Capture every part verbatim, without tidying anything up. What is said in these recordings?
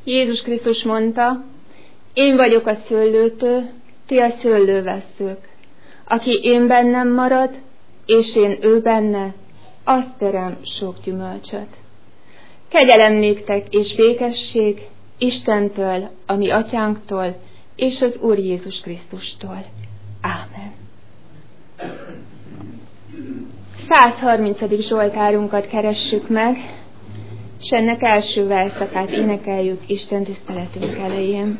Jézus Krisztus mondta, én vagyok a szőlőtő, ti a szőlővesszők. Aki én bennem marad, és én ő benne, az terem sok gyümölcsöt. Kegyelem néktek és békesség Istentől, a mi atyánktól, és az Úr Jézus Krisztustól. Ámen. száz harmincadik Zsoltárunkat keressük meg, és ennek első verszakát énekeljük Isten tiszteletünk elején.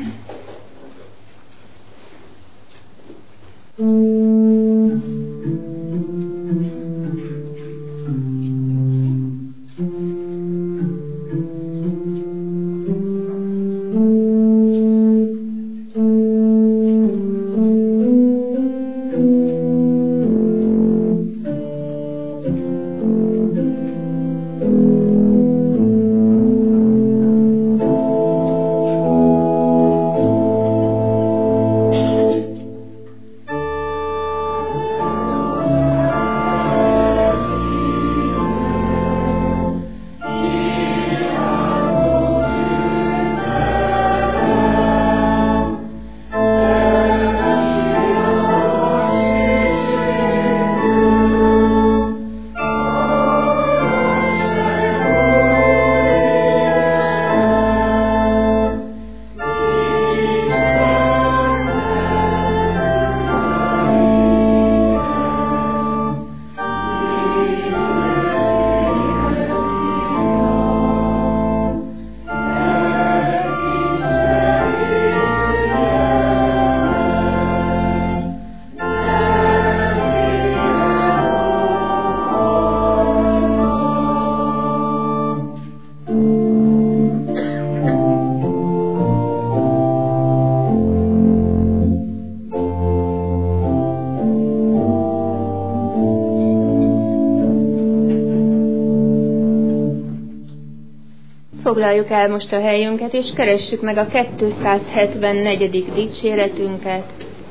Foglaljuk el most a helyünket, és keressük meg a kétszázhetvennegyedik dicséretünket.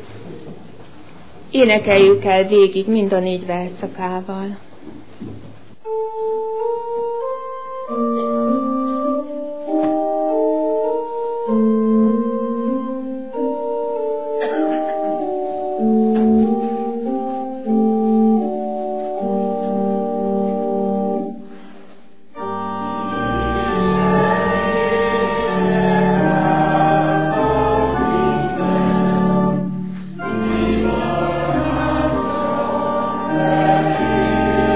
Énekeljük el végig mind a négy verszakával. Amen.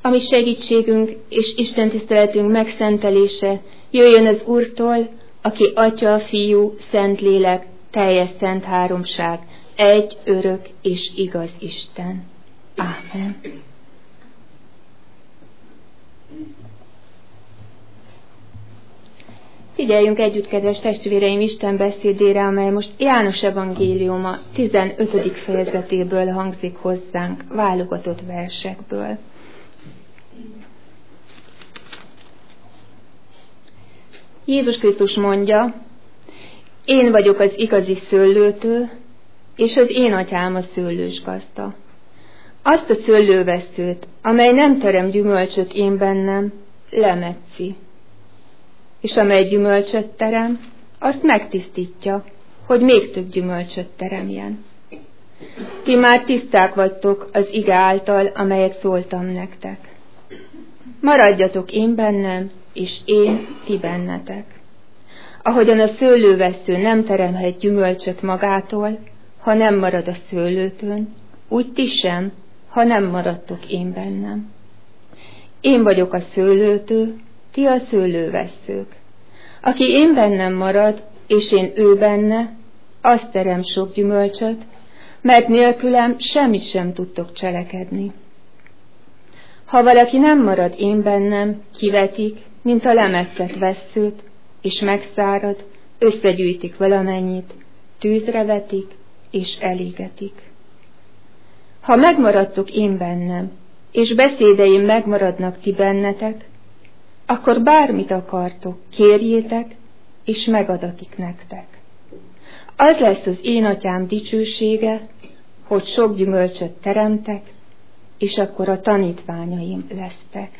ami segítségünk és Isten tiszteletünk megszentelése jöjjön az Úrtól, aki Atya, Fiú, Szentlélek, teljes szent háromság, egy örök és igaz Isten. Ámen. Figyeljünk együtt, kedves testvéreim, Isten beszédére, amely most János evangéliuma tizenötödik fejezetéből hangzik hozzánk, válogatott versekből. Jézus Krisztus mondja, én vagyok az igazi szőlőtő, és az én atyám a szőlős gazda. Azt a szőlőveszőt, amely nem terem gyümölcsöt én bennem, lemetszi, és amely gyümölcsöt terem, azt megtisztítja, hogy még több gyümölcsöt teremjen. Ti már tiszták vagytok az ige által, amelyet szóltam nektek. Maradjatok én bennem, és én ti bennetek. Ahogyan a szőlővesző nem teremhet gyümölcsöt magától, ha nem marad a szőlőtőn, úgy ti sem, ha nem maradtok én bennem. Én vagyok a szőlőtő, ti a szőlővesszők. Aki én bennem marad, és én ő benne, azt terem sok gyümölcsöt, mert nélkülem semmit sem tudtok cselekedni. Ha valaki nem marad én bennem, kivetik, mint a lemetszett vesszőt, és megszárad, összegyűjtik valamennyit, tűzre vetik, és elégetik. Ha megmaradtok én bennem, és beszédeim megmaradnak ti bennetek, akkor bármit akartok, kérjétek, és megadatik nektek. Az lesz az én atyám dicsősége, hogy sok gyümölcsöt teremtek, és akkor a tanítványaim lesztek.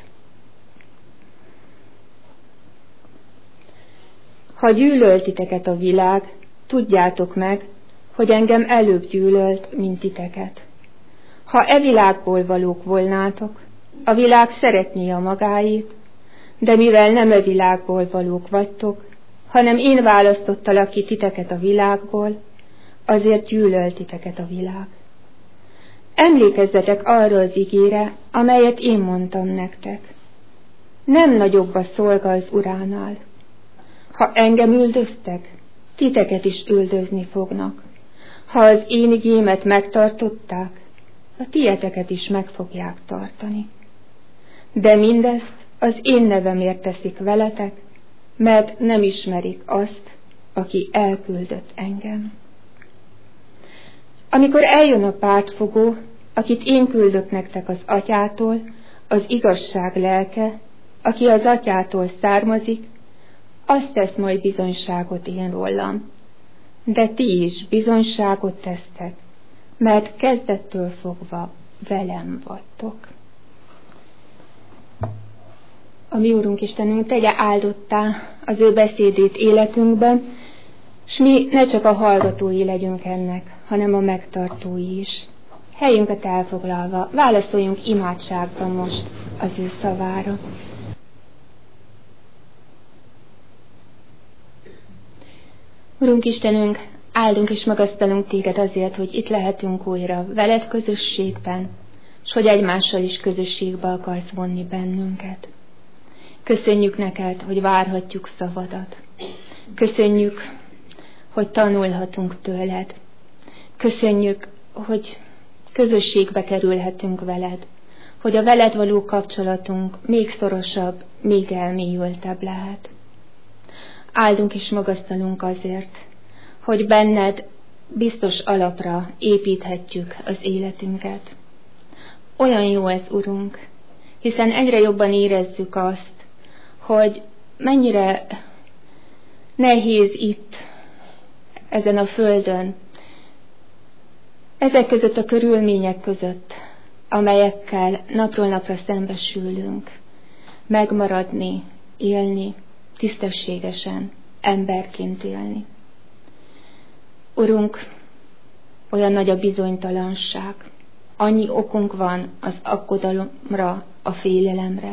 Ha gyűlölt titeket a világ, tudjátok meg, hogy engem előbb gyűlölt, mint titeket. Ha e világból valók volnátok, a világ szeretné a magáét, de mivel nem e világból valók vagytok, hanem én választottalak ki titeket a világból, azért gyűlölt titeket a világ. Emlékezzetek arra az igére, amelyet én mondtam nektek. Nem nagyobb a szolga az uránál. Ha engem üldöztek, titeket is üldözni fognak. Ha az én igémet megtartották, a tieteket is meg fogják tartani. De mindezt az én nevemért teszik veletek, mert nem ismerik azt, aki elküldött engem. Amikor eljön a pártfogó, akit én küldök nektek az atyától, az igazság lelke, aki az atyától származik, azt tesz majd bizonyságot én rólam. De ti is bizonyságot tesztek, mert kezdettől fogva velem vagytok. A mi Úrunk Istenünk tegye áldottá az ő beszédét életünkben, s mi ne csak a hallgatói legyünk ennek, hanem a megtartói is. Helyünket elfoglalva, válaszoljunk imádságban most az ő szavára. Urunk Istenünk, áldunk és magasztalunk téged azért, hogy itt lehetünk újra veled közösségben, s hogy egymással is közösségbe akarsz vonni bennünket. Köszönjük neked, hogy várhatjuk szavadat. Köszönjük, hogy tanulhatunk tőled. Köszönjük, hogy közösségbe kerülhetünk veled, hogy a veled való kapcsolatunk még szorosabb, még elmélyültebb lehet. Áldunk és magasztalunk azért, hogy benned biztos alapra építhetjük az életünket. Olyan jó ez, Urunk, hiszen egyre jobban érezzük azt, hogy mennyire nehéz itt, ezen a földön, ezek között a körülmények között, amelyekkel napról napra szembesülünk, megmaradni, élni, tisztességesen, emberként élni. Urunk, olyan nagy a bizonytalanság, annyi okunk van az aggodalomra, a félelemre.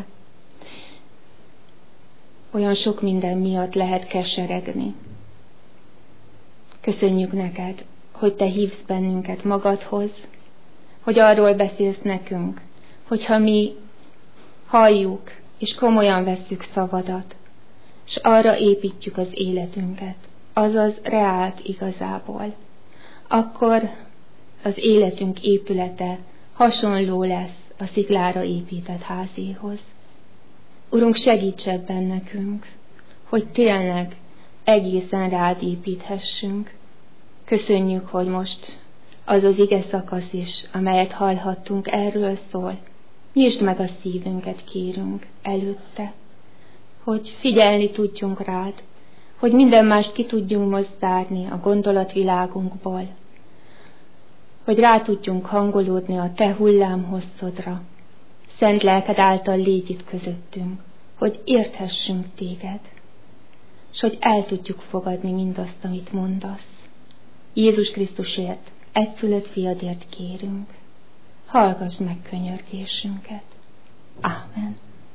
Olyan sok minden miatt lehet keseregni. Köszönjük neked, hogy te hívsz bennünket magadhoz, hogy arról beszélsz nekünk, hogyha mi halljuk és komolyan vesszük szavadat, és arra építjük az életünket, azaz reált igazából, akkor az életünk épülete hasonló lesz a sziklára épített házéhoz. Urunk, segíts ebben nekünk, hogy tényleg egészen rád építhessünk. Köszönjük, hogy most az az ige szakasz is, amelyet hallhattunk, erről szól. Nyisd meg a szívünket, kérünk, előtte, hogy figyelni tudjunk rád, hogy minden mást ki tudjunk mozdárni a gondolatvilágunkból, hogy rá tudjunk hangolódni a te hullámhosszodra. Szent lelked által légy itt közöttünk, hogy érthessünk téged, és hogy el tudjuk fogadni mindazt, amit mondasz. Jézus Krisztusért, egyszülött fiadért kérünk. Hallgass meg könyörgésünket. Ámen.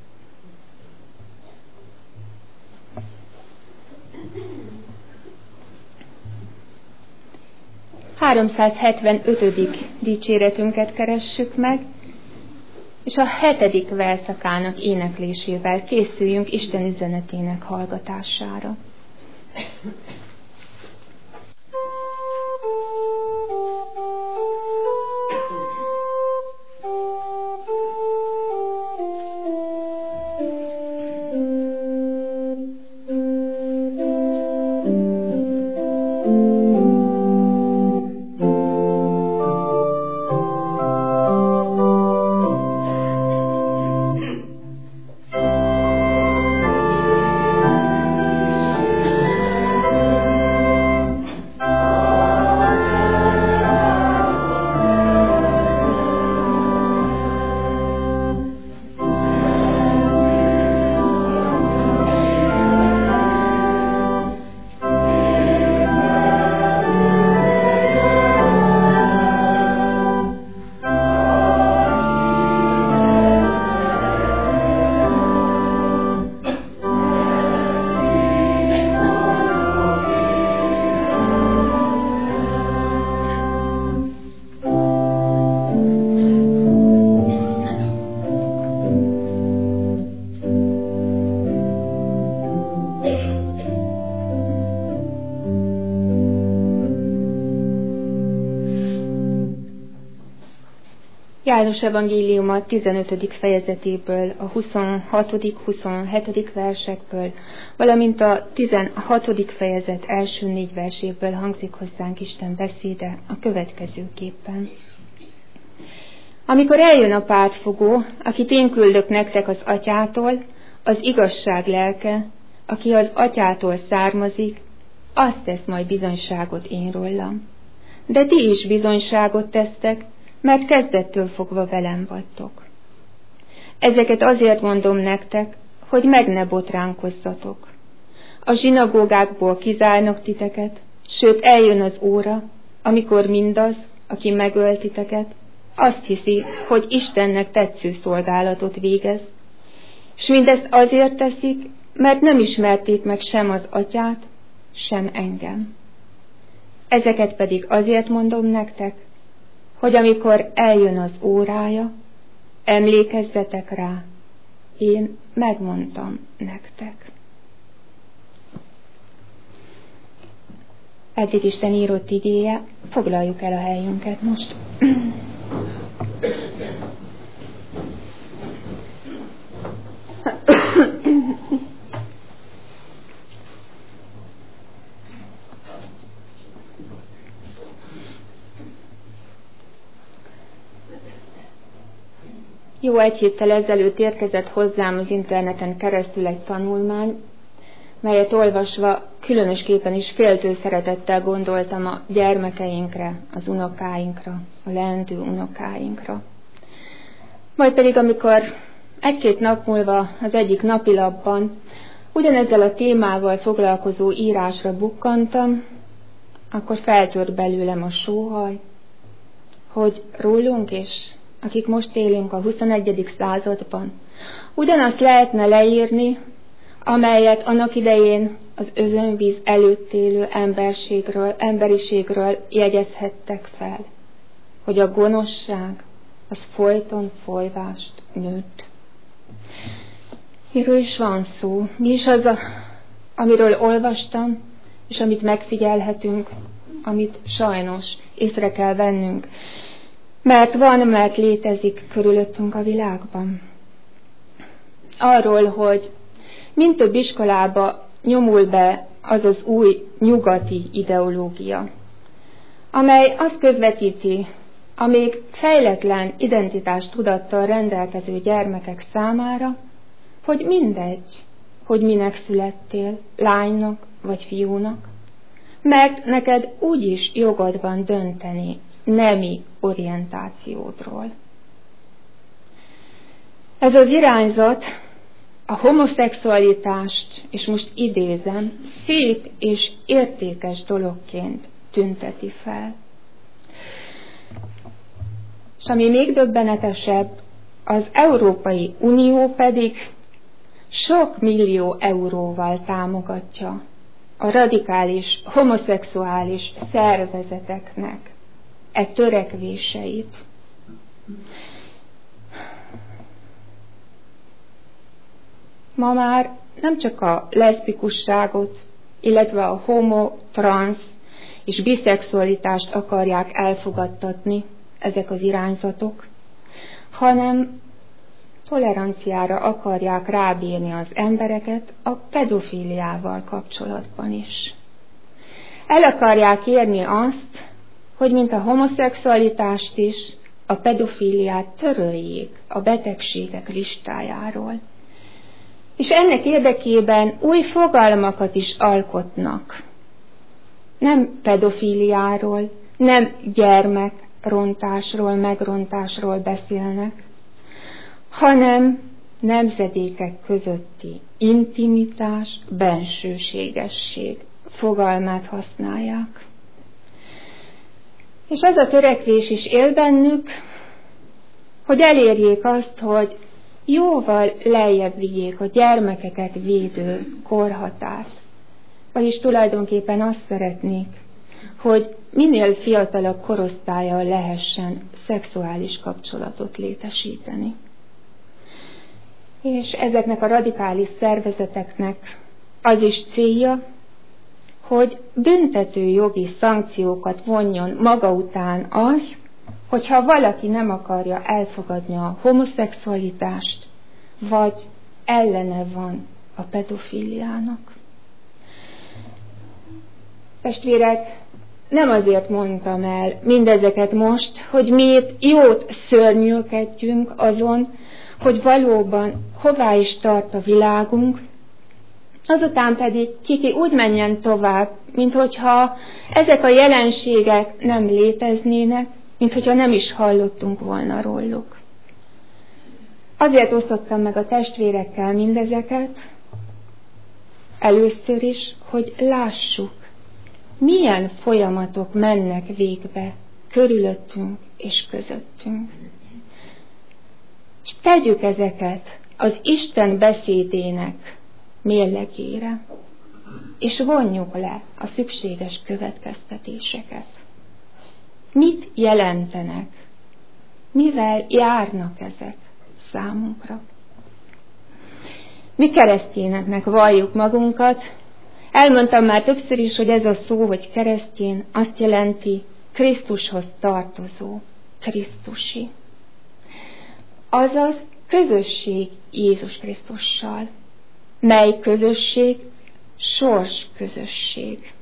háromszázhetvenötödik dicséretünket keressük meg, és a hetedik verszakának éneklésével készüljünk Isten üzenetének hallgatására. János evangéliuma tizenötödik fejezetéből, a huszonhatodik huszonhetedik versekből, valamint a tizenhatodik fejezet első négy verséből hangzik hozzánk Isten beszéde a következőképpen. Amikor eljön a pártfogó, akit én küldök nektek az atyától, az igazság lelke, aki az atyától származik, azt tesz majd bizonyságot én rólam. De ti is bizonyságot tesztek, mert kezdettől fogva velem vagytok. Ezeket azért mondom nektek, hogy meg ne botránkozzatok. A zsinagógákból kizárnak titeket, sőt eljön az óra, amikor mindaz, aki megöl titeket, azt hiszi, hogy Istennek tetsző szolgálatot végez, és mindezt azért teszik, mert nem ismerték meg sem az atyát, sem engem. Ezeket pedig azért mondom nektek, hogy amikor eljön az órája, emlékezzetek rá, én megmondtam nektek. Eddig Isten írott igéje, foglaljuk el a helyünket most. Jó egy héttel ezelőtt érkezett hozzám az interneten keresztül egy tanulmány, melyet olvasva különösképpen is féltő szeretettel gondoltam a gyermekeinkre, az unokáinkra, a leendő unokáinkra. Majd pedig, amikor egy-két nap múlva az egyik napilapban ugyanezzel a témával foglalkozó írásra bukkantam, akkor feltört belőlem a sóhaj, hogy rólunk is, akik most élünk a huszonegyedik században, ugyanazt lehetne leírni, amelyet annak idején az özönvíz előtt élő emberségről, emberiségről jegyezhettek fel, hogy a gonoszság az folyton folyvást nőtt. Miről is van szó? Mi is az, a, amiről olvastam, és amit megfigyelhetünk, amit sajnos észre kell vennünk, mert van, mert létezik körülöttünk a világban. Arról, hogy mind több iskolába nyomul be az az új nyugati ideológia, amely azt közvetíti a még fejletlen identitástudattal rendelkező gyermekek számára, hogy mindegy, hogy minek születtél, lánynak vagy fiúnak, mert neked úgyis jogod van dönteni nemi orientációdról. Ez az irányzat a homoszexualitást, és most idézem, szép és értékes dologként tünteti fel. És ami még döbbenetesebb, az Európai Unió pedig sok millió euróval támogatja a radikális homoszexuális szervezeteknek e törekvéseit. Ma már nem csak a leszbikusságot, illetve a homo, transz és biszexualitást akarják elfogadtatni ezek az irányzatok, hanem toleranciára akarják rábírni az embereket a pedofíliával kapcsolatban is. El akarják érni azt, hogy mint a homoszexualitást is, a pedofíliát töröljék a betegségek listájáról. És ennek érdekében új fogalmakat is alkotnak. Nem pedofíliáról, nem gyermekrontásról, megrontásról beszélnek, hanem nemzedékek közötti intimitás, bensőségesség fogalmát használják. És ez a törekvés is él bennük, hogy elérjék azt, hogy jóval lejjebb vigyék a gyermekeket védő korhatárt. Vagyis tulajdonképpen azt szeretnék, hogy minél fiatalabb korosztállyal lehessen szexuális kapcsolatot létesíteni. És ezeknek a radikális szervezeteknek az is célja, hogy büntető jogi szankciókat vonjon maga után az, hogyha valaki nem akarja elfogadni a homoszexualitást, vagy ellene van a pedofíliának. Testvérek, nem azért mondtam el mindezeket most, hogy miért jót szörnyűködjünk azon, hogy valóban hová is tart a világunk, azután pedig kiki úgy menjen tovább, mint hogyha ezek a jelenségek nem léteznének, mint hogyha nem is hallottunk volna róluk. Azért osztottam meg a testvérekkel mindezeket, először is, hogy lássuk, milyen folyamatok mennek végbe körülöttünk és közöttünk. És tegyük ezeket az Isten beszédének mérlegére, és vonjuk le a szükséges következtetéseket. Mit jelentenek? Mivel járnak ezek számunkra? Mi keresztényeknek valljuk magunkat. Elmondtam már többször is, hogy ez a szó, hogy keresztény, azt jelenti Krisztushoz tartozó, Krisztusi. Azaz közösség Jézus Krisztussal. Mely közösség? Sors közösség.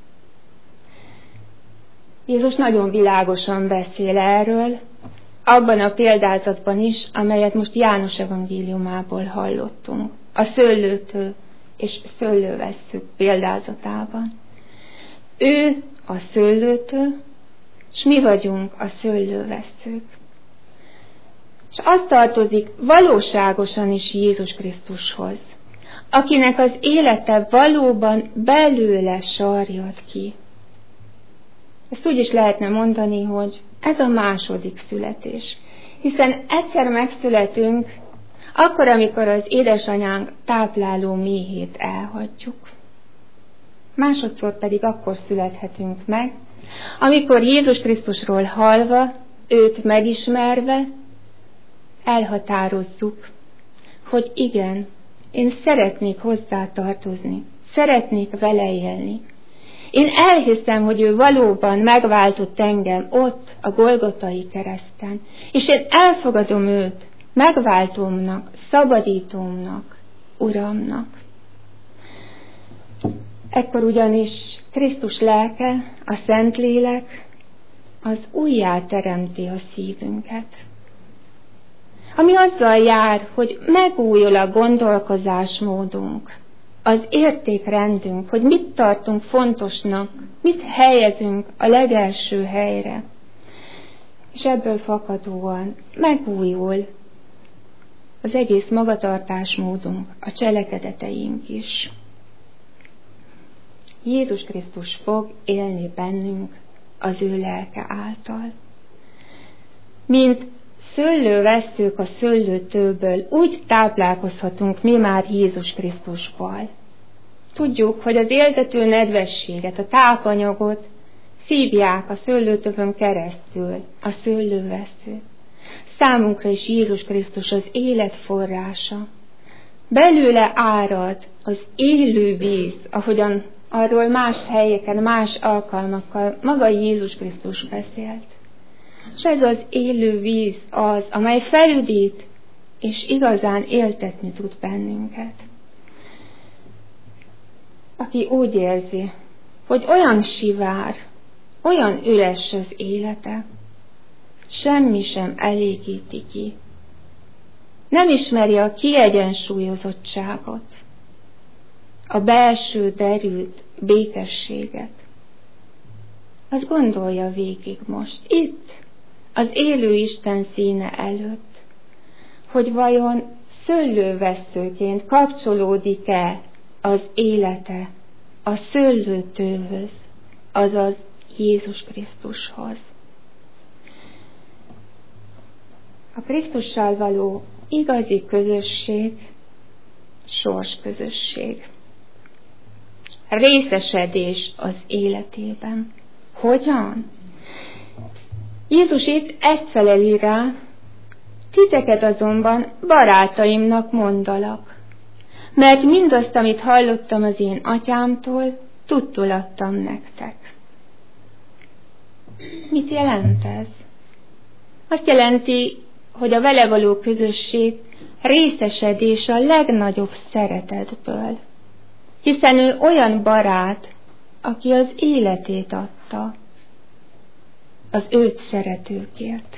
Jézus nagyon világosan beszél erről, abban a példázatban is, amelyet most János evangéliumából hallottunk, a szőlőtő és szőlővesszük példázatában. Ő a szőlőtő, és mi vagyunk a szőlővesszők. És az tartozik valóságosan is Jézus Krisztushoz, akinek az élete valóban belőle sarjad ki. Ezt úgy is lehetne mondani, hogy ez a második születés. Hiszen egyszer megszületünk, akkor, amikor az édesanyánk tápláló méhét elhagyjuk. Másodszor pedig akkor születhetünk meg, amikor Jézus Krisztusról hallva, őt megismerve, elhatározzuk, hogy igen, én szeretnék hozzá tartozni, szeretnék vele élni. Én elhiszem, hogy ő valóban megváltott engem ott a Golgotai kereszten, és én elfogadom őt megváltómnak, szabadítómnak, Uramnak. Ekkor ugyanis Krisztus lelke, a Szentlélek, az újjá teremti a szívünket. Ami azzal jár, hogy megújul a gondolkozásmódunk, az értékrendünk, hogy mit tartunk fontosnak, mit helyezünk a legelső helyre. És ebből fakadóan megújul az egész magatartásmódunk, a cselekedeteink is. Jézus Krisztus fog élni bennünk az ő lelke által. Mint szőlővesszők a szőlőtőből, úgy táplálkozhatunk mi már Jézus Krisztusból. Tudjuk, hogy az éltető nedvességet, a tápanyagot szívják a szőlőtövön keresztül a szőlővessző. Számunkra is Jézus Krisztus az élet forrása. Belőle árad az élő víz, ahogyan arról más helyeken, más alkalmakkal maga Jézus Krisztus beszélt. És ez az élő víz az, amely felüdít, és igazán éltetni tud bennünket. Aki úgy érzi, hogy olyan sivár, olyan üres az élete, semmi sem elégíti ki. Nem ismeri a kiegyensúlyozottságot, a belső derűt, békességet. Azt gondolja végig most, itt, az élő Isten színe előtt, hogy vajon szőlővesszőként kapcsolódik-e az élete a szőlőtőhöz, azaz Jézus Krisztushoz. A Krisztussal való igazi közösség, sorsközösség. Részesedés az életében. Hogyan? Jézus itt ezt feleli rá, titeket azonban barátaimnak mondalak, mert mindazt, amit hallottam az én atyámtól, tudtul adtam nektek. Mit jelent ez? Azt jelenti, hogy a vele való közösség részesedés a legnagyobb szeretetből, hiszen ő olyan barát, aki az életét adta az őt szeretőkért.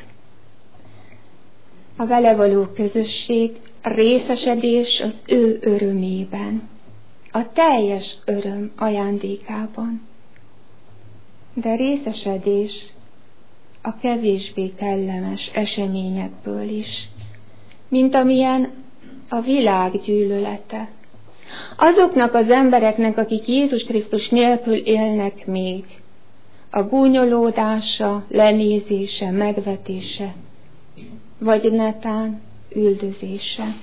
A vele való közösség részesedés az ő örömében, a teljes öröm ajándékában, de részesedés a kevésbé kellemes eseményekből is, mint amilyen a világ gyűlölete. Azoknak az embereknek, akik Jézus Krisztus nélkül élnek még, a gúnyolódása, lenézése, megvetése, vagy netán üldözése.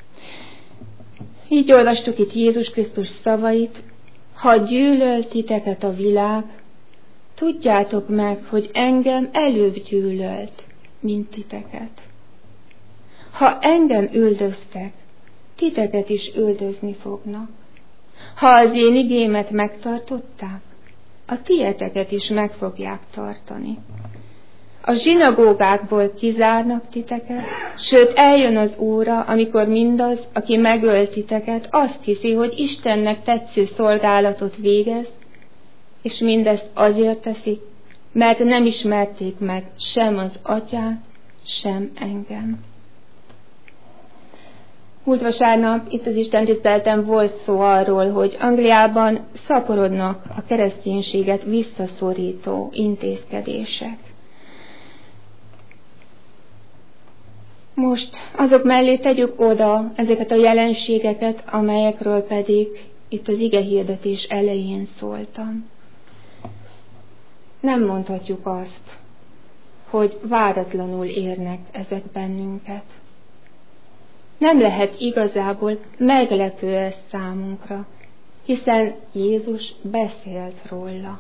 Így olvastuk itt Jézus Krisztus szavait, ha gyűlöl titeket a világ, tudjátok meg, hogy engem előbb gyűlölt, mint titeket. Ha engem üldöztek, titeket is üldözni fognak. Ha az én igémet megtartották, a tieteket is meg fogják tartani. A zsinagógákból kizárnak titeket, sőt eljön az óra, amikor mindaz, aki megöl titeket, azt hiszi, hogy Istennek tetsző szolgálatot végez, és mindezt azért teszik, mert nem ismerték meg sem az atyát, sem engem. Múlt vasárnap itt az istentiszteleten volt szó arról, hogy Angliában szaporodnak a kereszténységet visszaszorító intézkedések. Most azok mellé tegyük oda ezeket a jelenségeket, amelyekről pedig itt az igehirdetés elején szóltam. Nem mondhatjuk azt, hogy váratlanul érnek ezek bennünket. Nem lehet igazából meglepő ez számunkra, hiszen Jézus beszélt róla.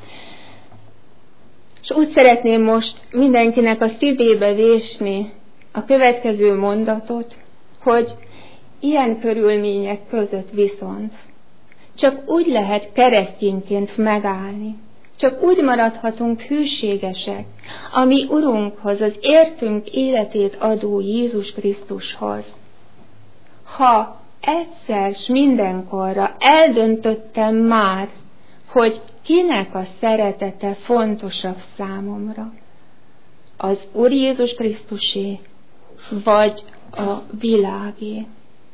És úgy szeretném most mindenkinek a szívébe vésni a következő mondatot, hogy ilyen körülmények között viszont csak úgy lehet keresztényként megállni, csak úgy maradhatunk hűségesek a mi Urunkhoz, az értünk életét adó Jézus Krisztushoz, ha egyszer s mindenkorra eldöntöttem már, hogy kinek a szeretete fontosabb számomra, az Úr Jézus Krisztusé, vagy a világé.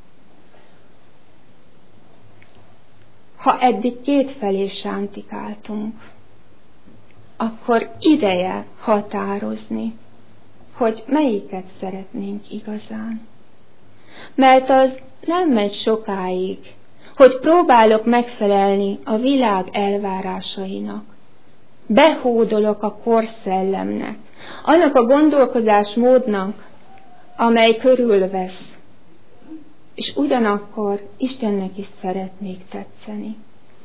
Ha eddig kétfelé sántikáltunk, akkor ideje határozni, hogy melyiket szeretnénk igazán. Mert az nem megy sokáig, hogy próbálok megfelelni a világ elvárásainak. Behódolok a korszellemnek, annak a gondolkozásmódnak, amely körülvesz, és ugyanakkor Istennek is szeretnék tetszeni.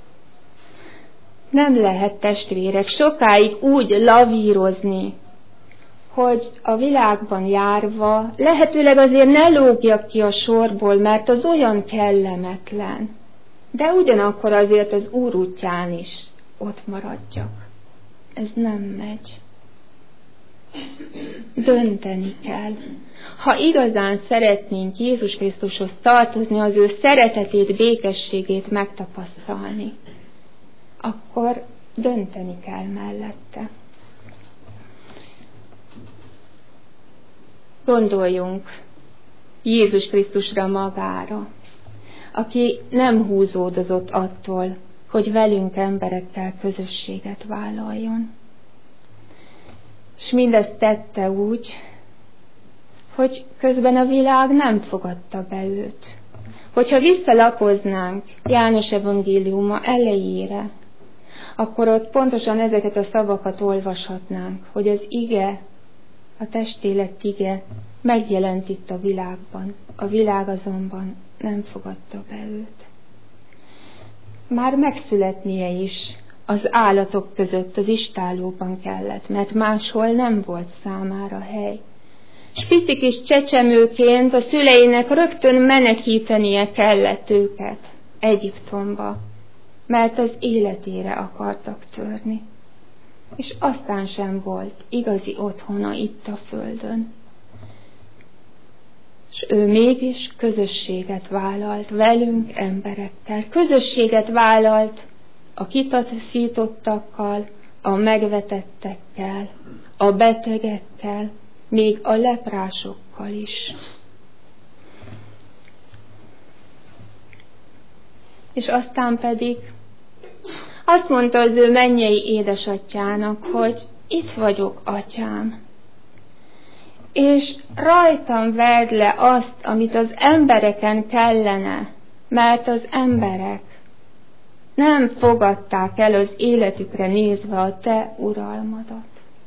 Nem lehet, testvérek, sokáig úgy lavírozni, hogy a világban járva lehetőleg azért ne lógjak ki a sorból, mert az olyan kellemetlen, de ugyanakkor azért az Úr útján is ott maradjak. Ez nem megy. Dönteni kell. Ha igazán szeretnénk Jézus Krisztushoz tartozni, az ő szeretetét, békességét megtapasztalni, akkor dönteni kell mellette. Gondoljunk Jézus Krisztusra magára, aki nem húzódozott attól, hogy velünk emberekkel közösséget vállaljon. És mindezt tette úgy, hogy közben a világ nem fogadta be őt. Hogyha visszalapoznánk János evangéliuma elejére, akkor ott pontosan ezeket a szavakat olvashatnánk, hogy az ige, a testélet ige megjelent itt a világban, a világ azonban nem fogadta be őt. Már megszületnie is az állatok között az istállóban kellett, mert máshol nem volt számára hely. És pici kis csecsemőként a szüleinek rögtön menekítenie kellett őket Egyiptomba, mert az életére akartak törni. És aztán sem volt igazi otthona itt a földön. És ő mégis közösséget vállalt velünk emberekkel, közösséget vállalt a kitaszítottakkal, a megvetettekkel, a betegekkel, még a leprásokkal is. És aztán pedig azt mondta az ő mennyei édesatyának, hogy itt vagyok, atyám, és rajtam vedd le azt, amit az embereken kellene, mert az emberek nem fogadták el az életükre nézve a te uralmadat.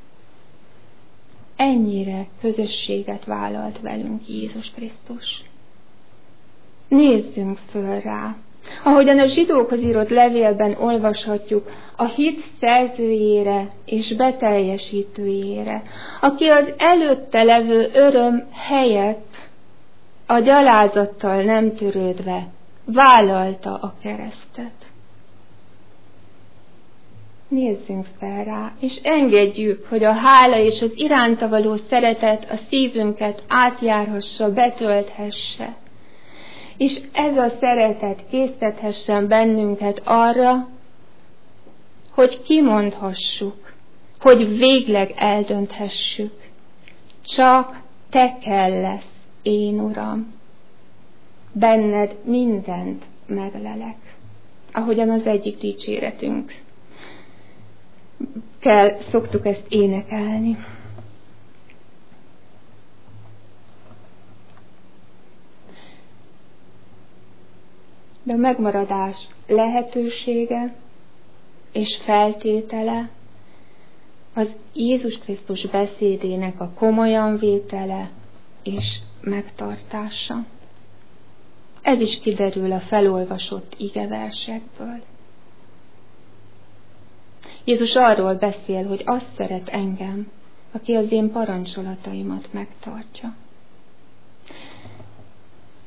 Ennyire közösséget vállalt velünk Jézus Krisztus. Nézzünk föl rá. Ahogyan a zsidókhoz írott levélben olvashatjuk, a hit szerzőjére és beteljesítőjére, aki az előtte levő öröm helyett a gyalázattal nem törődve vállalta a keresztet. Nézzünk fel rá, és engedjük, hogy a hála és az iránta való szeretet a szívünket átjárhassa, betölthesse. És ez a szeretet késztethessen bennünket arra, hogy kimondhassuk, hogy végleg eldönthessük. Csak te kellesz, én Uram. Benned mindent meglelek. Ahogyan az egyik dicséretünk kell, szoktuk ezt énekelni. De a megmaradás lehetősége és feltétele az Jézus Krisztus beszédének a komolyan vétele és megtartása. Ez is kiderül a felolvasott igeversekből. Jézus arról beszél, hogy azt szeret engem, aki az én parancsolataimat megtartja.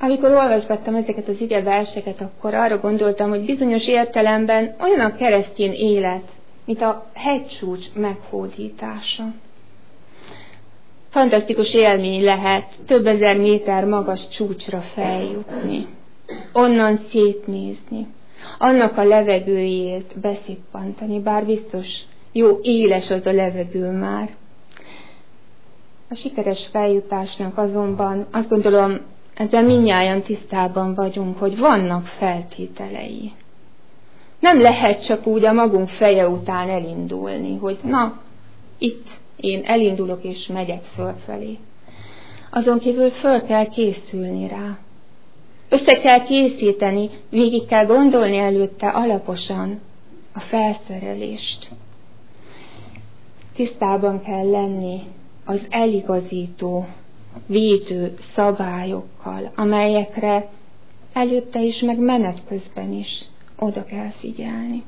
Amikor olvasgattam ezeket az igeverseket, akkor arra gondoltam, hogy bizonyos értelemben olyan a keresztény élet, mint a hegycsúcs meghódítása. Fantasztikus élmény lehet több ezer méter magas csúcsra feljutni, onnan szétnézni, annak a levegőjét beszippantani, bár biztos jó éles az a levegő már. A sikeres feljutásnak azonban azt gondolom, ezzel mindnyájan tisztában vagyunk, hogy vannak feltételei. Nem lehet csak úgy a magunk feje után elindulni, hogy na, itt én elindulok és megyek fölfelé. Azon kívül föl kell készülni rá. Össze kell készíteni, végig kell gondolni előtte alaposan a felszerelést. Tisztában kell lenni az eligazító, védő szabályokkal, amelyekre előtte is, meg menet közben is oda kell figyelni.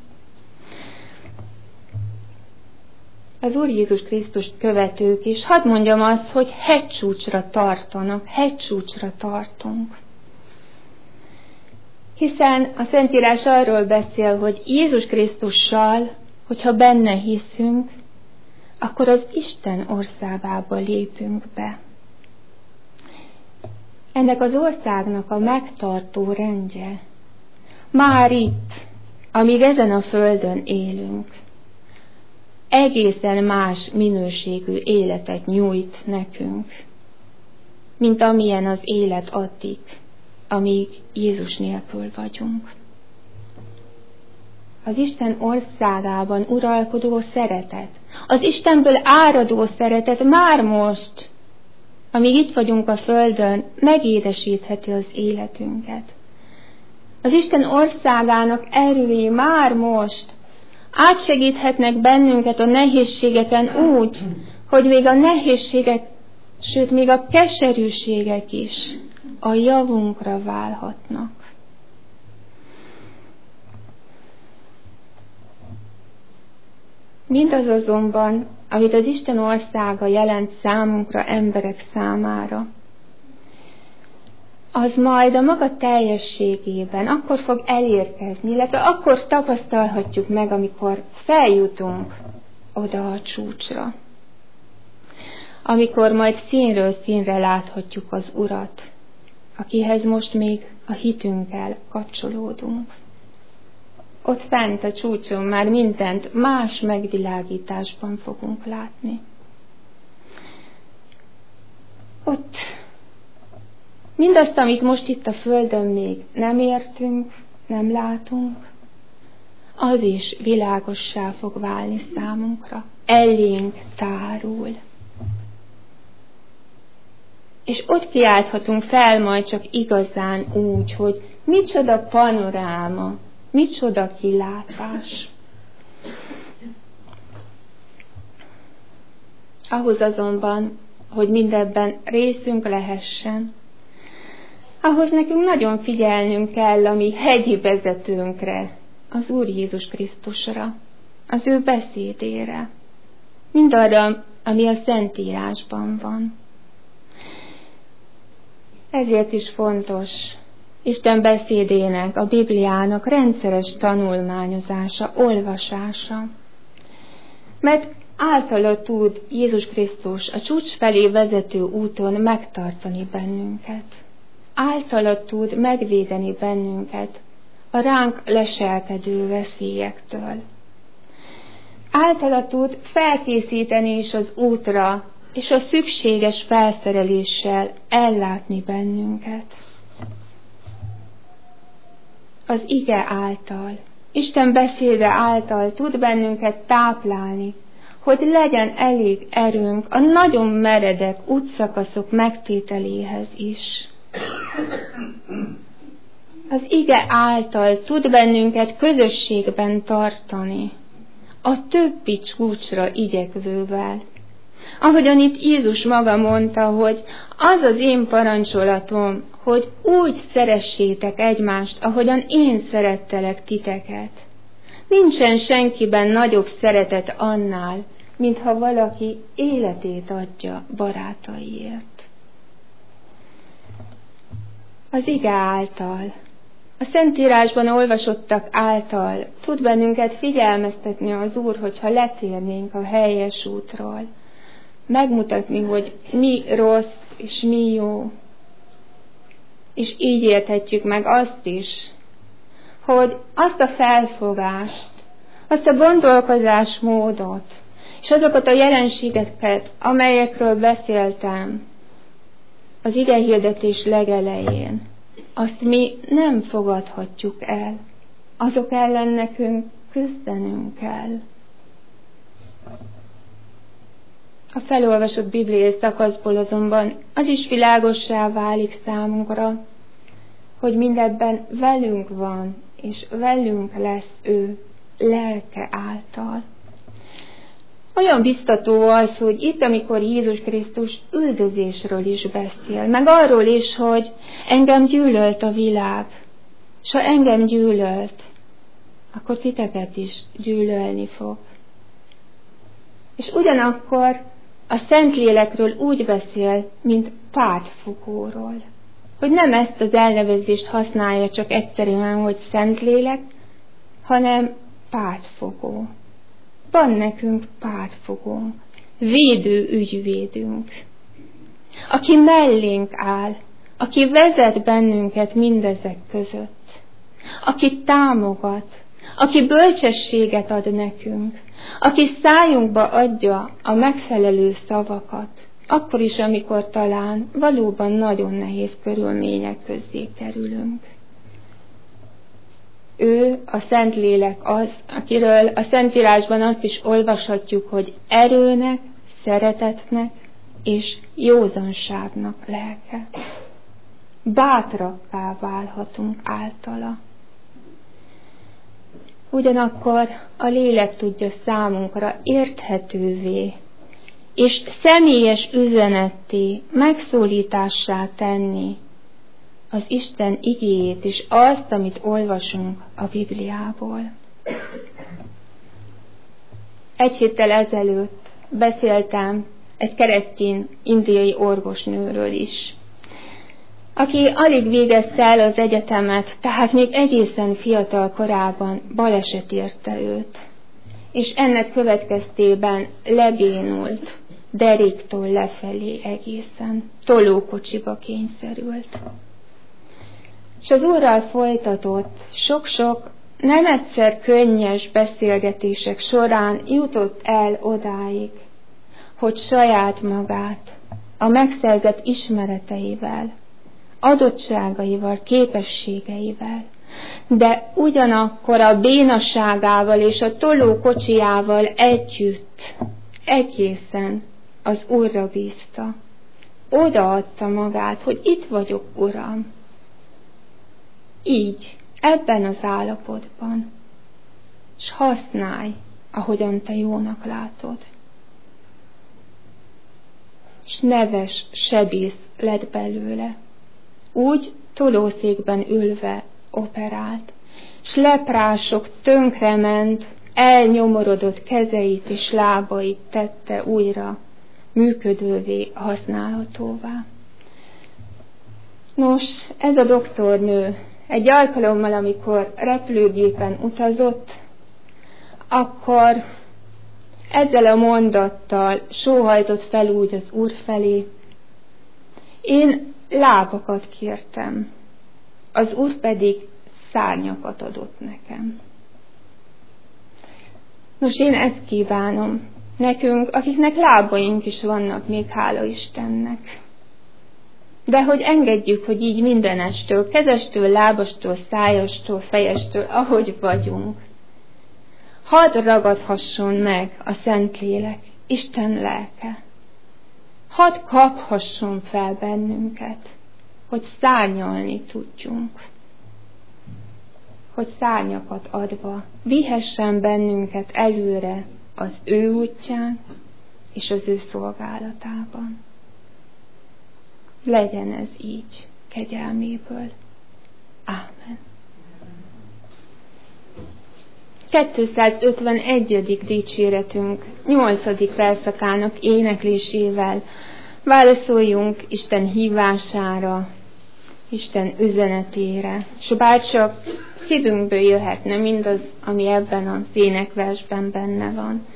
Az Úr Jézus Krisztust követők is, hadd mondjam azt, hogy hegycsúcsra tartanak, hegycsúcsra tartunk. Hiszen a Szentírás arról beszél, hogy Jézus Krisztussal, hogyha benne hiszünk, akkor az Isten országába lépünk be. Ennek az országnak a megtartó rendje már itt, amíg ezen a földön élünk, egészen más minőségű életet nyújt nekünk, mint amilyen az élet addig, amíg Jézus nélkül vagyunk. Az Isten országában uralkodó szeretet, az Istenből áradó szeretet már most, amíg itt vagyunk a földön, megédesítheti az életünket. Az Isten országának erői már most átsegíthetnek bennünket a nehézségeken úgy, hogy még a nehézségek, sőt még a keserűségek is a javunkra válhatnak. Mindaz azonban, amit az Isten országa jelent számunkra, emberek számára, az majd a maga teljességében akkor fog elérkezni, illetve akkor tapasztalhatjuk meg, amikor feljutunk oda a csúcsra. Amikor majd színről színre láthatjuk az Urat, akihez most még a hitünkkel kapcsolódunk. Ott fent a csúcson már mindent más megvilágításban fogunk látni. Ott mindazt, amit most itt a földön még nem értünk, nem látunk, az is világossá fog válni számunkra. Elénk tárul. És ott kiálthatunk fel majd csak igazán úgy, hogy micsoda panoráma, micsoda kilátás. Ahhoz azonban, hogy mindebben részünk lehessen, ahhoz nekünk nagyon figyelnünk kell a mi hegyi vezetőnkre, az Úr Jézus Krisztusra, az ő beszédére, mindarra, ami a Szentírásban van. Ezért is fontos Isten beszédének, a Bibliának rendszeres tanulmányozása, olvasása. Mert általa tud Jézus Krisztus a csúcs felé vezető úton megtartani bennünket. Általa tud megvédeni bennünket a ránk leselkedő veszélyektől. Általa tud felkészíteni is az útra, és a szükséges felszereléssel ellátni bennünket. Az ige által, Isten beszéde által tud bennünket táplálni, hogy legyen elég erőnk a nagyon meredek útszakaszok megtételéhez is. Az ige által tud bennünket közösségben tartani, a többi csúcsra igyekvővel. Ahogyan itt Jézus maga mondta, hogy az az én parancsolatom, hogy úgy szeressétek egymást, ahogyan én szerettelek titeket. Nincsen senkiben nagyobb szeretet annál, mintha valaki életét adja barátaiért. az ige által, a Szentírásban olvasottak által tud bennünket figyelmeztetni az Úr, hogyha letérnénk a helyes útról. Megmutatni, hogy mi rossz és mi jó. És így érthetjük meg azt is, hogy azt a felfogást, azt a gondolkozásmódot, és azokat a jelenségeket, amelyekről beszéltem az igehirdetés legelején, azt mi nem fogadhatjuk el. Azok ellen nekünk küzdenünk kell. A felolvasott bibliai szakaszból azonban az is világossá válik számunkra, hogy mindebben velünk van, és velünk lesz ő lelke által. Olyan biztató az, hogy itt, amikor Jézus Krisztus üldözésről is beszél, meg arról is, hogy engem gyűlölt a világ, és ha engem gyűlölt, akkor titeket is gyűlölni fog. És ugyanakkor a Szentlélekről úgy beszél, mint pártfogóról. Hogy nem ezt az elnevezést használja csak egyszerűen, hogy Szentlélek, hanem pártfogó. Van nekünk pártfogónk, védő ügyvédünk, aki mellénk áll, aki vezet bennünket mindezek között, aki támogat, aki bölcsességet ad nekünk, aki szájunkba adja a megfelelő szavakat, akkor is, amikor talán valóban nagyon nehéz körülmények közé kerülünk. Ő, a Szentlélek az, akiről a Szentírásban azt is olvashatjuk, hogy erőnek, szeretetnek és józanságnak lelke. Bátrakká válhatunk általa. Ugyanakkor a lélek tudja számunkra érthetővé és személyes üzenetté, megszólítássá tenni az Isten igéjét és azt, amit olvasunk a Bibliából. Egy héttel ezelőtt beszéltem egy keresztény indiai orvosnőről is, aki alig végezte el az egyetemet, tehát még egészen fiatal korában baleset érte őt, és ennek következtében lebénult, deréktől lefelé egészen, tolókocsiba kényszerült. És az Úrral folytatott sok-sok, nem egyszer könnyes beszélgetések során jutott el odáig, hogy saját magát a megszerzett ismereteivel, adottságaival, képességeivel, de ugyanakkor a bénaságával és a tolókocsijával együtt egészen az Úrra bízta. Odaadta magát, hogy itt vagyok, Uram. Így, ebben az állapotban, s használj, ahogyan te jónak látod. S neves sebész lett belőle. Úgy tolószékben ülve operált, s leprások tönkrement, elnyomorodott kezeit és lábait tette újra működővé, használhatóvá. Nos, ez a doktornő egy alkalommal, amikor repülőgépen utazott, akkor ezzel a mondattal sóhajtott fel úgy az Úr felé: én lábakat kértem, az Úr pedig szárnyakat adott nekem. Nos, én ezt kívánom nekünk, akiknek lábaink is vannak még, hála Istennek. De hogy engedjük, hogy így mindenestől, kezestől, lábastól, szájastól, fejestől, ahogy vagyunk, hadd ragadhasson meg a Szentlélek, Isten lelke. Hadd kaphasson fel bennünket, hogy szárnyalni tudjunk. Hogy szárnyakat adva vihessen bennünket előre az ő útján és az ő szolgálatában. Legyen ez így, kegyelméből. Ámen. kétszázötvenegyedik dicséretünk nyolcadik verszakának éneklésével válaszoljunk Isten hívására, Isten üzenetére, s bárcsak szívünkből jöhetne mindaz, ami ebben az énekversben benne van.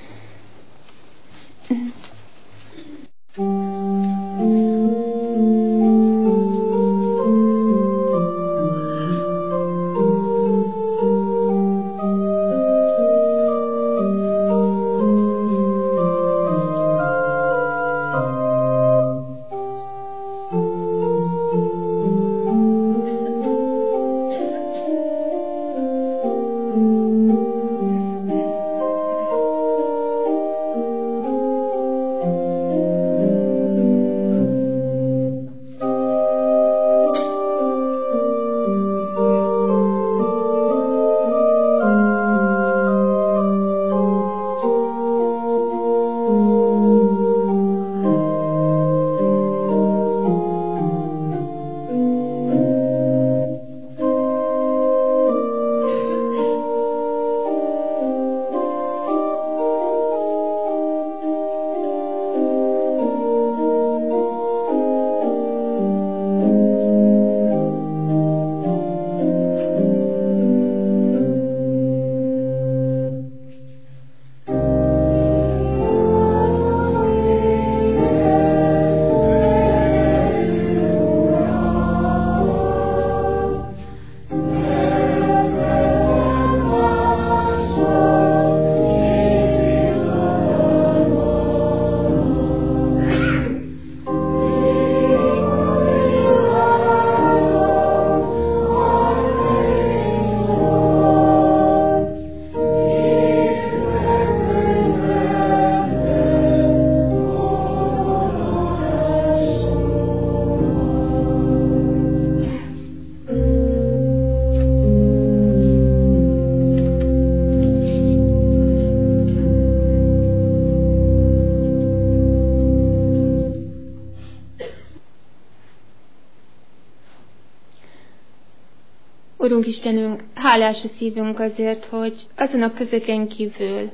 Urunk Istenünk, hálás a szívünk azért, hogy azon a közöken kívül,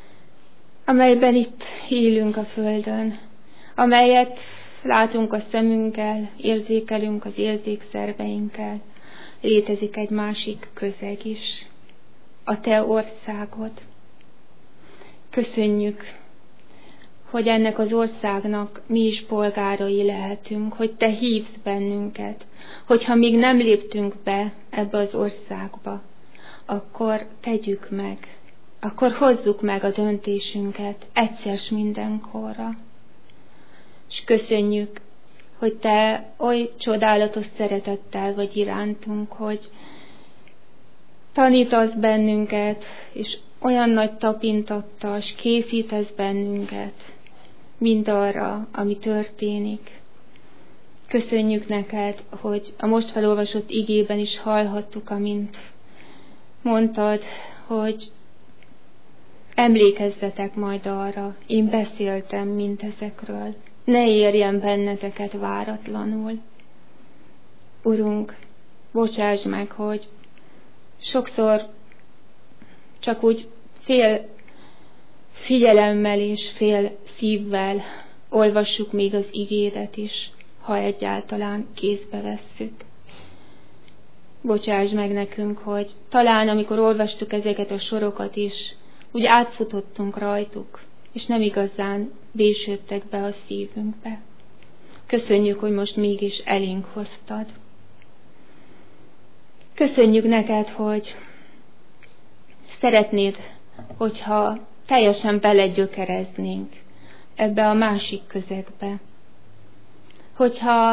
amelyben itt élünk a földön, amelyet látunk a szemünkkel, érzékelünk az érzékszerveinkkel, létezik egy másik közeg is, a Te országod. Köszönjük, hogy ennek az országnak mi is polgárai lehetünk, hogy Te hívsz bennünket, hogyha még nem léptünk be ebbe az országba, akkor tegyük meg, akkor hozzuk meg a döntésünket egyszer s mindenkorra. És köszönjük, hogy Te oly csodálatos szeretettel vagy irántunk, hogy tanítasz bennünket, és olyan nagy tapintattal, és készítesz bennünket mindarra, ami történik. Köszönjük neked, hogy a most felolvasott igében is hallhattuk, amint mondtad, hogy emlékezzetek majd arra, én beszéltem mindezekről, ne érjen benneteket váratlanul. Urunk, bocsáss meg, hogy sokszor csak úgy fél figyelemmel és fél szívvel olvassuk még az igédet is, ha egyáltalán kézbe vesszük. Bocsáss meg nekünk, hogy talán amikor olvastuk ezeket a sorokat is, úgy átfutottunk rajtuk, és nem igazán vésődtek be a szívünkbe. Köszönjük, hogy most mégis elénk hoztad. Köszönjük neked, hogy szeretnéd, hogyha teljesen belegyökereznénk ebbe a másik közegbe. Hogyha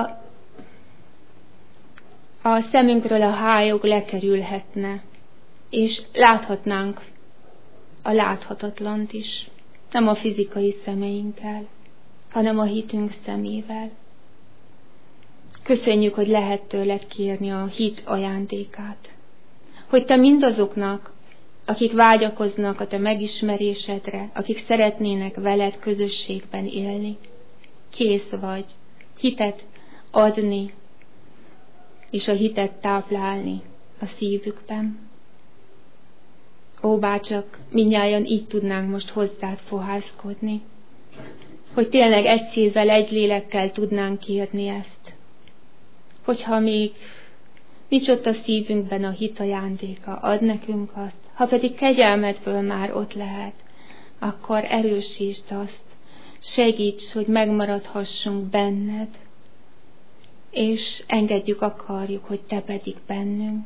a szemünkről a hályog lekerülhetne, és láthatnánk a láthatatlant is, nem a fizikai szemeinkkel, hanem a hitünk szemével. Köszönjük, hogy lehet tőled kérni a hit ajándékát, hogy te mindazoknak, akik vágyakoznak a te megismerésedre, akik szeretnének veled közösségben élni, kész vagy hitet adni, és a hitet táplálni a szívükben. Ó, bárcsak mindnyájan így tudnánk most hozzád fohászkodni, hogy tényleg egy szívvel, egy lélekkel tudnánk kérni ezt. hogyha még nincs ott a szívünkben a hit ajándéka, add nekünk azt. Ha pedig kegyelmedből már ott lehet, akkor erősítsd azt, segíts, hogy megmaradhassunk benned, és engedjük, akarjuk, hogy te pedig bennünk.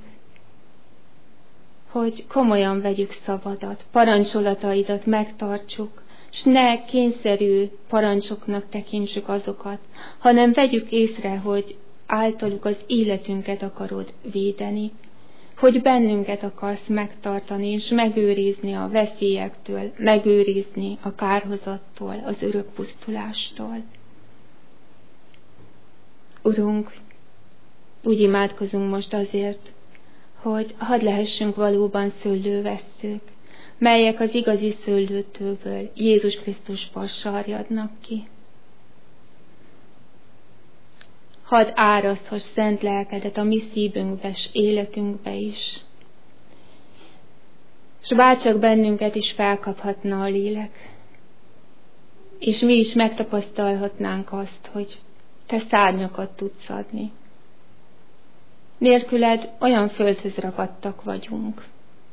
Hogy komolyan vegyük szavadat, parancsolataidat megtartsuk, s ne kényszerű parancsoknak tekintsük azokat, hanem vegyük észre, hogy általuk az életünket akarod védeni, hogy bennünket akarsz megtartani és megőrizni a veszélyektől, megőrizni a kárhozattól, az örök pusztulástól. Urunk, úgy imádkozunk most azért, hogy hadd lehessünk valóban szőlővesszők, melyek az igazi szőlőtőből Jézus Krisztusból sarjadnak ki. Hadd áraszthass szent lelkedet a mi szívünkbe és életünkbe is. S bárcsak bennünket is felkaphatna a lélek, és mi is megtapasztalhatnánk azt, hogy te szárnyakat tudsz adni. Nélküled olyan földhöz ragadtak vagyunk,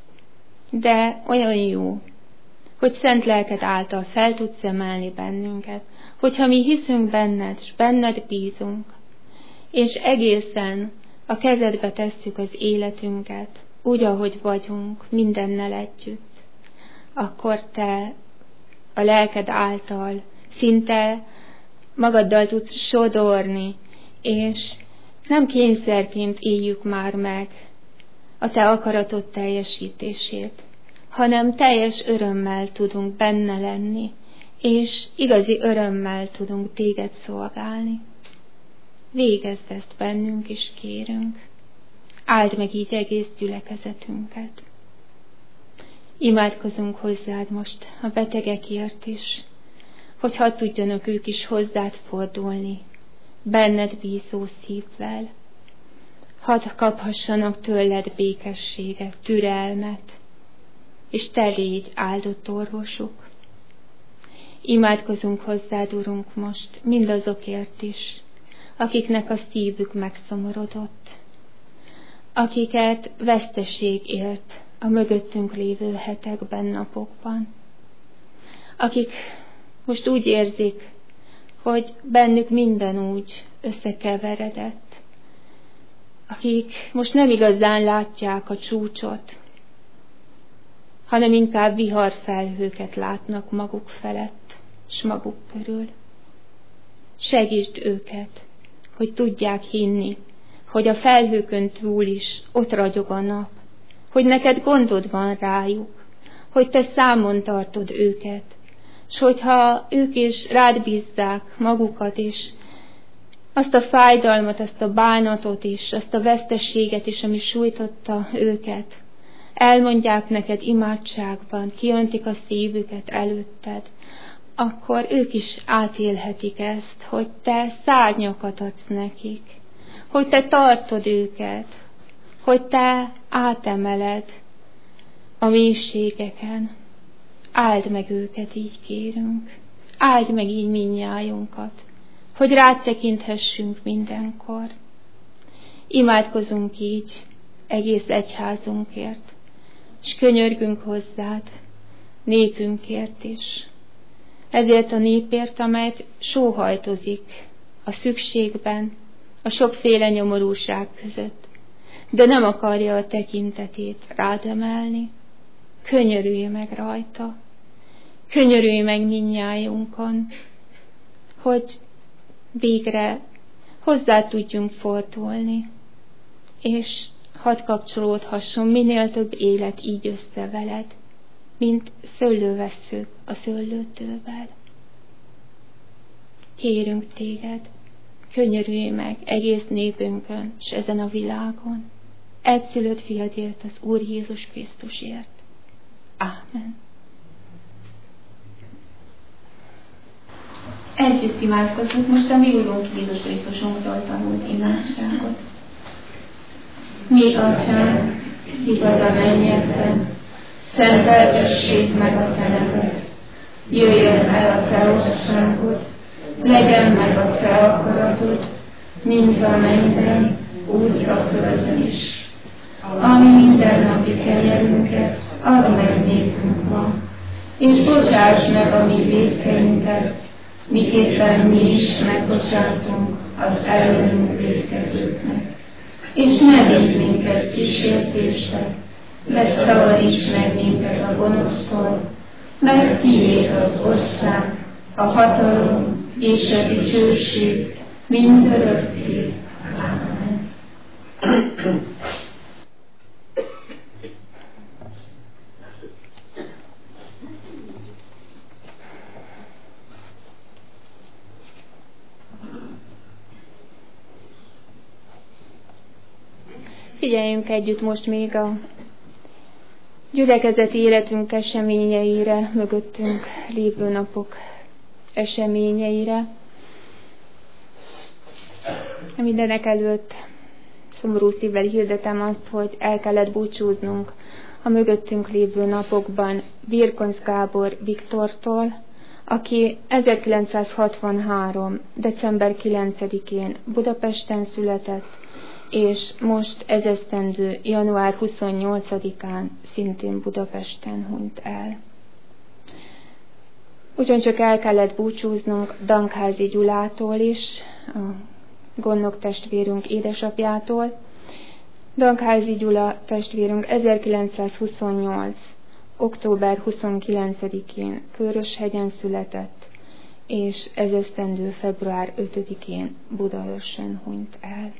de olyan jó, hogy szent lelked által fel tudsz emelni bennünket, hogyha mi hiszünk benned, és benned bízunk, és egészen a kezedbe tesszük az életünket, úgy, ahogy vagyunk, mindennel együtt, akkor te a lelked által szinte magaddal tudsz sodorni, és nem kényszerként éljük már meg a te akaratod teljesítését, hanem teljes örömmel tudunk benne lenni, és igazi örömmel tudunk téged szolgálni. Végezd ezt bennünk is, kérünk. Áld meg így egész gyülekezetünket. Imádkozunk hozzád most a betegekért is, hogy hadd tudjanak ők is hozzád fordulni, benned bízó szívvel. Hadd kaphassanak tőled békességet, türelmet, és te légy áldott orvosuk. Imádkozunk hozzád, Urunk, most mindazokért is, akiknek a szívük megszomorodott, akiket veszteség élt a mögöttünk lévő hetekben, napokban, akik most úgy érzik, hogy bennük minden úgy összekeveredett, akik most nem igazán látják a csúcsot, hanem inkább viharfelhőket látnak maguk felett, s maguk körül. Segítsd őket, hogy tudják hinni, hogy a felhőkön túl is ott ragyog a nap, hogy neked gondod van rájuk, hogy te számon tartod őket, s hogyha ők is rád bízzák magukat is, azt a fájdalmat, azt a bánatot is, azt a veszteséget is, ami sújtotta őket, elmondják neked imádságban, kiöntik a szívüket előtted, akkor ők is átélhetik ezt, hogy te szárnyakat adsz nekik, hogy te tartod őket, hogy te átemeled a mélységeken. Áld meg őket, így kérünk. Áld meg így mindnyájunkat, hogy rád tekinthessünk mindenkor. Imádkozunk így egész egyházunkért, és könyörgünk hozzád népünkért is. Ezért a népért, amelyet sóhajtozik a szükségben, a sokféle nyomorúság között, de nem akarja a tekintetét rád emelni. Könyörülj meg rajta, könyörülj meg mindnyájunkon, hogy végre hozzá tudjunk fordulni, és hadd kapcsolódhasson minél több élet így össze veled, mint szőlővesszők a szőlőtővel. Kérünk téged, könyörülj meg egész népünkön, és ezen a világon, egyszülött fiadért, az Úr Jézus Krisztusért. Ámen. Együtt imádkozunk most a mi Úrunk Jézus Krisztusunktól tanult imádságot. Mi, Atyánk, ki vagy a mennyekben, szenteltessék meg a te neved. Jöjjön el a te országod, legyen meg a te akaratod, mint a mennyben, úgy a földön is. Ami mindennapi kenyerünket add meg nékünk ma, és bocsáss meg a mi vétkeinket, miképpen mi is megbocsátunk az ellenünk vétkezőknek. És ne vigy minket kísértésbe, de szabadíts meg minket a gonosztól, mert tiéd az ország, a hatalom és a dicsőség mindörökké. Amen. Figyeljünk együtt most még a gyülekezeti életünk eseményeire, mögöttünk lévő napok eseményeire. Mindenek előtt szomorú szívvel hirdetem azt, hogy el kellett búcsúznunk a mögöttünk lévő napokban Birkonc Gábor Viktortól, aki ezerkilencszázhatvanhárom. december kilencedikén Budapesten született, és most ezesztendő január huszonnyolcadikán szintén Budapesten hunyt el. Ugyancsak el kellett búcsúznunk Dankházi Gyulától is, a gondnok testvérünk édesapjától. Dankházi Gyula testvérünk ezerkilencszázhuszonnyolc. október huszonkilencedikén Köröshegyen született, és ezesztendő február ötödikén Budaörsön hunyt el.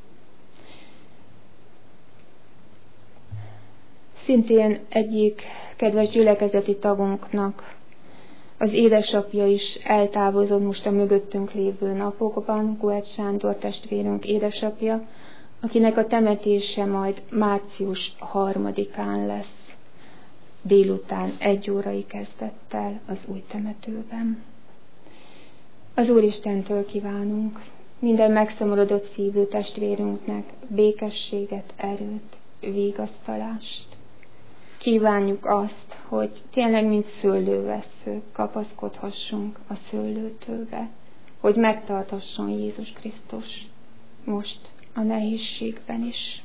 Szintén egyik kedves gyülekezeti tagunknak az édesapja is eltávozott most a mögöttünk lévő napokban, Guert Sándor testvérünk édesapja, akinek a temetése majd március harmadikán lesz, délután egy órai kezdettel az új temetőben. Az Úristentől kívánunk minden megszomorodott szívű testvérünknek békességet, erőt, vigasztalást. Kívánjuk azt, hogy tényleg mint szőlővesszők kapaszkodhassunk a szőlőtőbe, hogy megtarthasson Jézus Krisztus most a nehézségben is.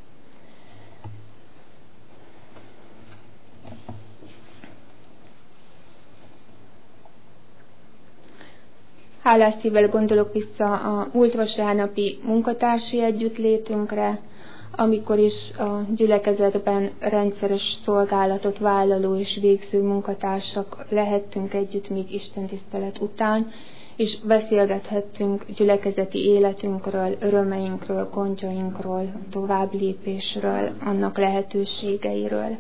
Hálás szívvel gondolok vissza a múlt vasárnapi munkatársi együttlétünkre, amikor is a gyülekezetben rendszeres szolgálatot vállaló és végző munkatársak lehettünk együtt még istentisztelet után, és beszélgethettünk gyülekezeti életünkről, örömeinkről, gondjainkról, továbblépésről, annak lehetőségeiről.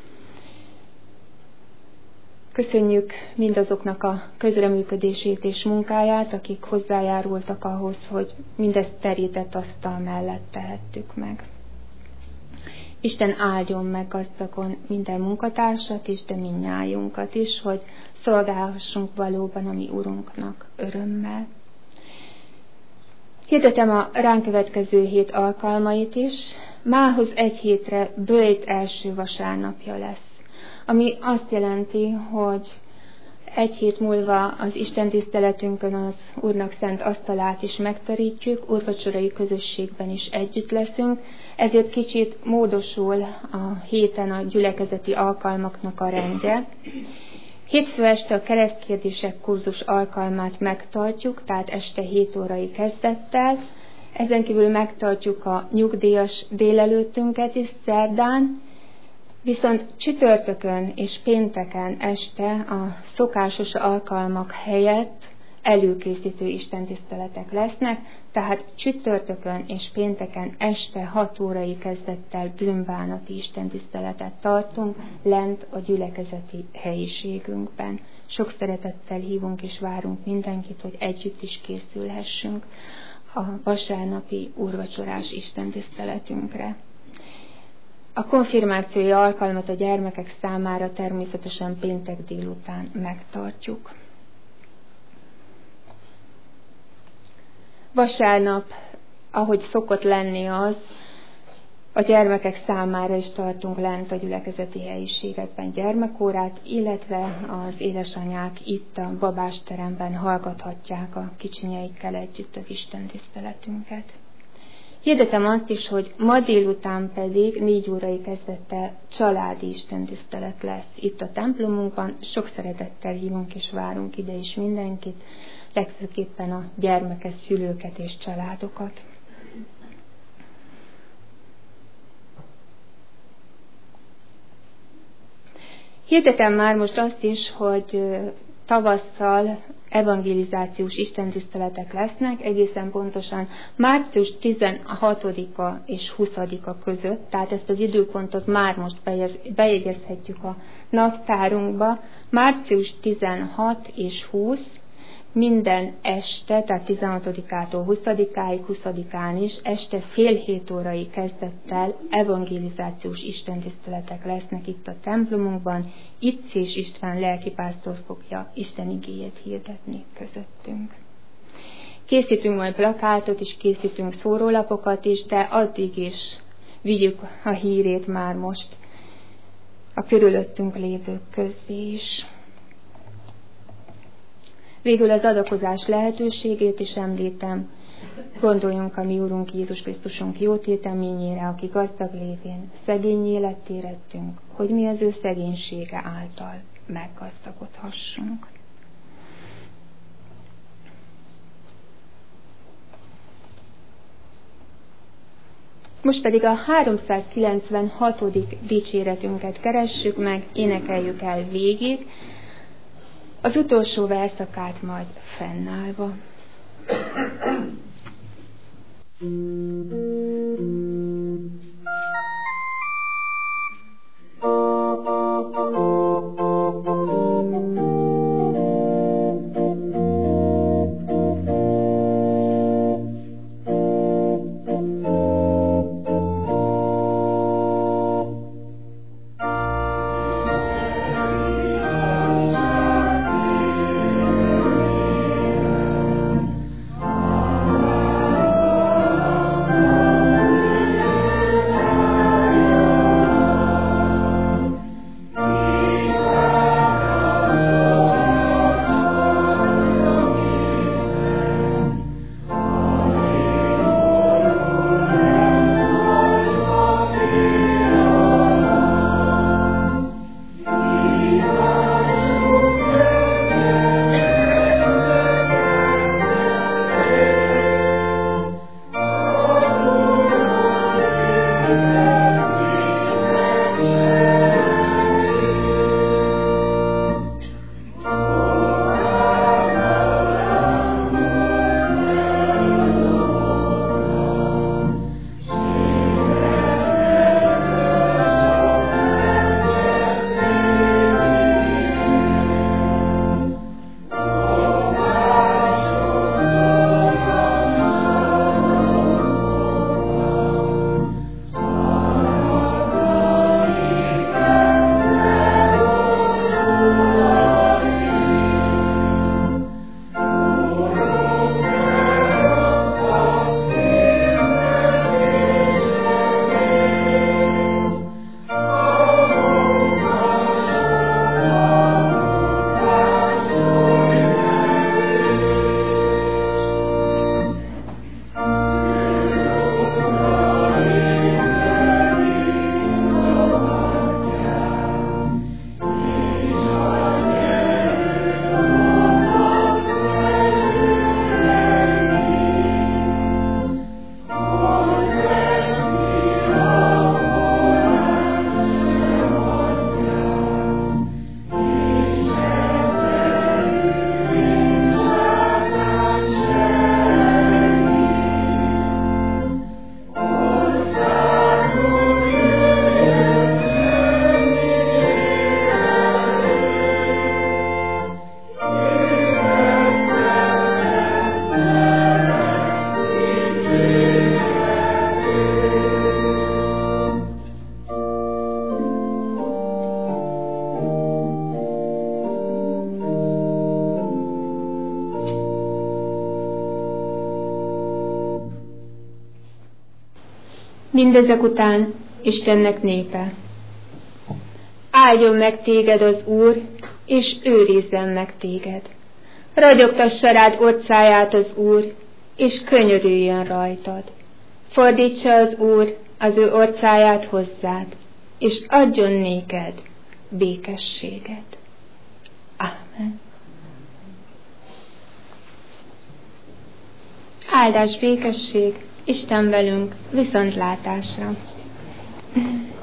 Köszönjük mindazoknak a közreműködését és munkáját, akik hozzájárultak ahhoz, hogy mindezt terített asztal mellett tehettük meg. Isten áldjon meg gazdagon minden munkatársat is, de mindnyájunkat is, hogy szolgálhassunk valóban a mi Urunknak örömmel. Hirdetem a ránk következő hét alkalmait is. Mához egy hétre böjt első vasárnapja lesz, ami azt jelenti, hogy egy hét múlva az Isten tiszteletünkön az Úrnak szent asztalát is megterítjük, úrvacsorai közösségben is együtt leszünk, ezért kicsit módosul a héten a gyülekezeti alkalmaknak a rendje. Hétfő este a keresztkérdések kurzus alkalmát megtartjuk, tehát este hét órai kezdettel. Ezen kívül megtartjuk a nyugdíjas délelőttünket is szerdán, viszont csütörtökön és pénteken este a szokásos alkalmak helyett előkészítő istentiszteletek lesznek, tehát csütörtökön és pénteken este hat órai kezdettel bűnbánati istentiszteletet tartunk lent a gyülekezeti helyiségünkben. Sok szeretettel hívunk és várunk mindenkit, hogy együtt is készülhessünk a vasárnapi úrvacsorás istentiszteletünkre. A konfirmációi alkalmat a gyermekek számára természetesen péntek délután megtartjuk. Vasárnap, ahogy szokott lenni az, A gyermekek számára is tartunk lent a gyülekezeti helyiségekben gyermekórát, illetve az édesanyák itt a babásteremben hallgathatják a kicsinyeikkel együtt az Isten tiszteletünket. Hirdetem azt is, hogy ma délután pedig négy órai kezdettel családi istentisztelet lesz itt a templomunkban. Sok szeretettel hívunk és várunk ide is mindenkit, legfőképpen a gyermekes szülőket és családokat. Hirdetem már most azt is, hogy tavasszal evangelizációs istentiszteletek lesznek, egészen pontosan március tizenhatodika és huszadika között, tehát ezt az időpontot már most bejegyezhetjük a naptárunkba. Március tizenhat és húsz minden este, tehát tizenhatodikától huszadikáig, huszadikán is este fél hét órai kezdettel evangelizációs istentiszteletek lesznek itt a templomunkban. Itt Szés István lelkipásztor fogja Isten igéjét hirdetni közöttünk. Készítünk majd plakátot és készítünk szórólapokat is, de addig is vigyük a hírét már most a körülöttünk lévők közé is. Végül az adakozás lehetőségét is említem. Gondoljunk a mi Úrunk Jézus Krisztusunk jó téteményére, aki gazdag lévén szegény életté lettünk, hogy mi az ő szegénysége által meggazdagodhassunk. Most pedig a háromszázkilencvenhatodik dicséretünket keressük meg, énekeljük el végig, az utolsó verszakát majd fennállva. Oh Mindezek után Istennek népe. Áldjon meg téged az Úr, és őrizzen meg téged. Ragyogtassa rád orcáját az Úr, és könyörüljön rajtad. Fordítsa az Úr az ő orcáját hozzád, és adjon néked békességet. Ámen. Áldás, békesség, Isten velünk, viszontlátásra!